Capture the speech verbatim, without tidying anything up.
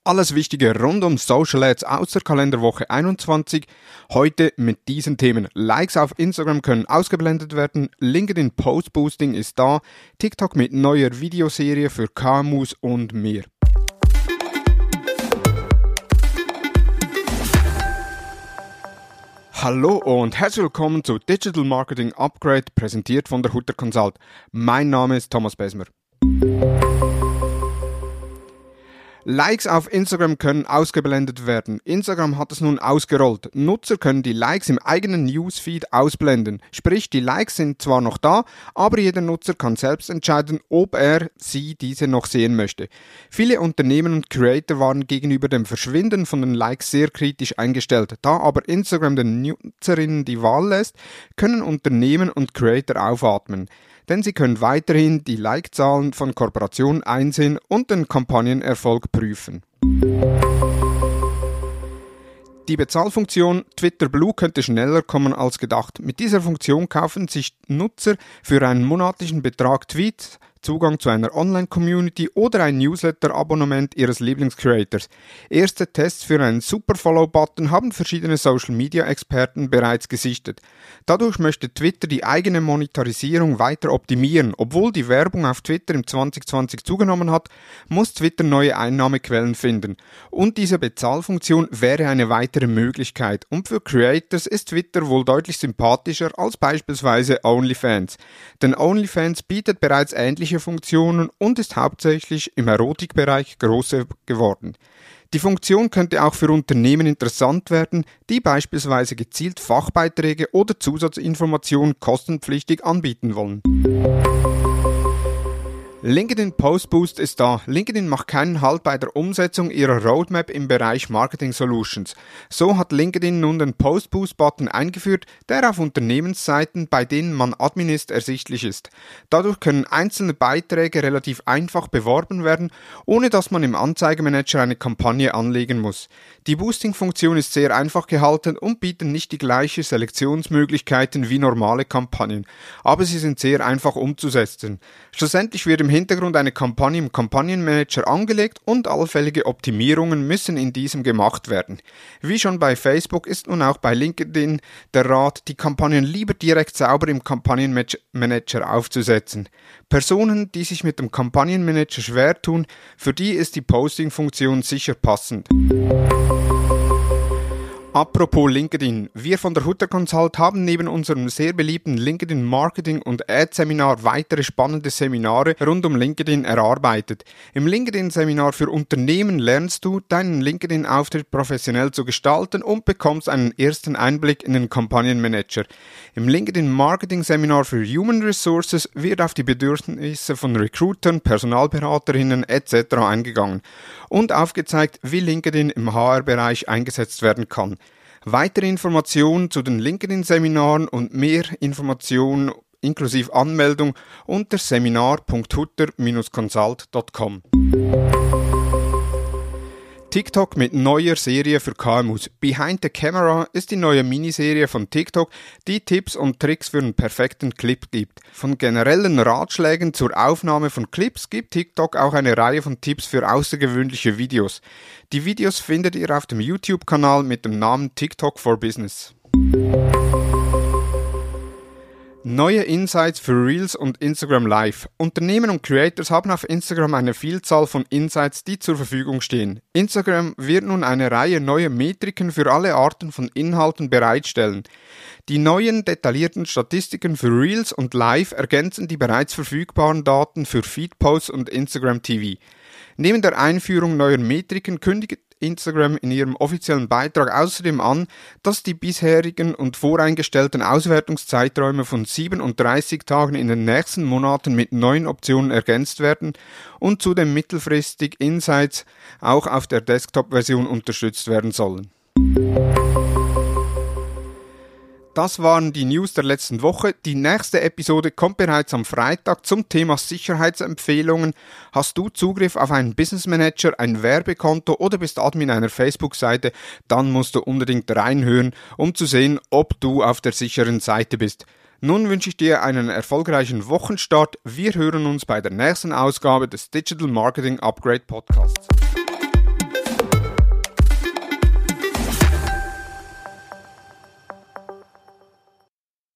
Alles Wichtige rund um Social Ads aus der Kalenderwoche einundzwanzig. Heute mit diesen Themen. Likes auf Instagram können ausgeblendet werden, LinkedIn Post Boosting ist da, TikTok mit neuer Videoserie für K M Us und mehr. Hallo und herzlich willkommen zu Digital Marketing Upgrade, präsentiert von der Hutter Consult. Mein Name ist Thomas Besmer. Likes auf Instagram können ausgeblendet werden. Instagram hat es nun ausgerollt. Nutzer können die Likes im eigenen Newsfeed ausblenden. Sprich, die Likes sind zwar noch da, aber jeder Nutzer kann selbst entscheiden, ob er sie diese noch sehen möchte. Viele Unternehmen und Creator waren gegenüber dem Verschwinden von den Likes sehr kritisch eingestellt. Da aber Instagram den Nutzerinnen die Wahl lässt, können Unternehmen und Creator aufatmen. Denn sie können weiterhin die Like-Zahlen von Kooperationen einsehen und den Kampagnenerfolg prüfen. Die Bezahlfunktion Twitter Blue könnte schneller kommen als gedacht. Mit dieser Funktion kaufen sich Nutzer für einen monatlichen Betrag Tweets, Zugang zu einer Online-Community oder ein Newsletter-Abonnement ihres Lieblings-Creators. Erste Tests für einen Super-Follow-Button haben verschiedene Social-Media-Experten bereits gesichtet. Dadurch möchte Twitter die eigene Monetarisierung weiter optimieren. Obwohl die Werbung auf Twitter im zwanzig zwanzig zugenommen hat, muss Twitter neue Einnahmequellen finden. Und diese Bezahlfunktion wäre eine weitere Möglichkeit. Und für Creators ist Twitter wohl deutlich sympathischer als beispielsweise OnlyFans. Denn OnlyFans bietet bereits ähnliche Funktionen und ist hauptsächlich im Erotikbereich groß geworden. Die Funktion könnte auch für Unternehmen interessant werden, die beispielsweise gezielt Fachbeiträge oder Zusatzinformationen kostenpflichtig anbieten wollen. LinkedIn Post Boost ist da. LinkedIn macht keinen Halt bei der Umsetzung ihrer Roadmap im Bereich Marketing Solutions. So hat LinkedIn nun den Post Boost Button eingeführt, der auf Unternehmensseiten, bei denen man Admin ist, ersichtlich ist. Dadurch können einzelne Beiträge relativ einfach beworben werden, ohne dass man im Anzeigemanager eine Kampagne anlegen muss. Die Boosting-Funktion ist sehr einfach gehalten und bietet nicht die gleichen Selektionsmöglichkeiten wie normale Kampagnen, aber sie sind sehr einfach umzusetzen. Schlussendlich wird im Hintergrund eine Kampagne im Kampagnenmanager angelegt und allfällige Optimierungen müssen in diesem gemacht werden. Wie schon bei Facebook ist nun auch bei LinkedIn der Rat, die Kampagnen lieber direkt sauber im Kampagnenmanager aufzusetzen. Personen, die sich mit dem Kampagnenmanager schwer tun, für die ist die Posting-Funktion sicher passend. Apropos LinkedIn, wir von der Hutter Consult haben neben unserem sehr beliebten LinkedIn Marketing und Ad Seminar weitere spannende Seminare rund um LinkedIn erarbeitet. Im LinkedIn Seminar für Unternehmen lernst du, deinen LinkedIn-Auftritt professionell zu gestalten und bekommst einen ersten Einblick in den Kampagnenmanager. Im LinkedIn Marketing Seminar für Human Resources wird auf die Bedürfnisse von Recruitern, Personalberaterinnen et cetera eingegangen und aufgezeigt, wie LinkedIn im H R-Bereich eingesetzt werden kann. Weitere Informationen zu den LinkedIn-Seminaren und mehr Informationen inklusive Anmeldung unter seminar punkt hutter Bindestrich consult punkt com. TikTok mit neuer Serie für K M Us. Behind the Camera ist die neue Miniserie von TikTok, die Tipps und Tricks für einen perfekten Clip gibt. Von generellen Ratschlägen zur Aufnahme von Clips gibt TikTok auch eine Reihe von Tipps für außergewöhnliche Videos. Die Videos findet ihr auf dem YouTube-Kanal mit dem Namen TikTok for Business. Neue Insights für Reels und Instagram Live. Unternehmen und Creators haben auf Instagram eine Vielzahl von Insights, die zur Verfügung stehen. Instagram wird nun eine Reihe neuer Metriken für alle Arten von Inhalten bereitstellen. Die neuen detaillierten Statistiken für Reels und Live ergänzen die bereits verfügbaren Daten für Feedposts und Instagram T V. Neben der Einführung neuer Metriken kündigt Instagram in ihrem offiziellen Beitrag außerdem an, dass die bisherigen und voreingestellten Auswertungszeiträume von siebenunddreißig Tagen in den nächsten Monaten mit neuen Optionen ergänzt werden und zudem mittelfristig Insights auch auf der Desktop-Version unterstützt werden sollen. Das waren die News der letzten Woche. Die nächste Episode kommt bereits am Freitag zum Thema Sicherheitsempfehlungen. Hast du Zugriff auf einen Business Manager, ein Werbekonto oder bist Admin einer Facebook-Seite, dann musst du unbedingt reinhören, um zu sehen, ob du auf der sicheren Seite bist. Nun wünsche ich dir einen erfolgreichen Wochenstart. Wir hören uns bei der nächsten Ausgabe des Digital Marketing Upgrade Podcasts.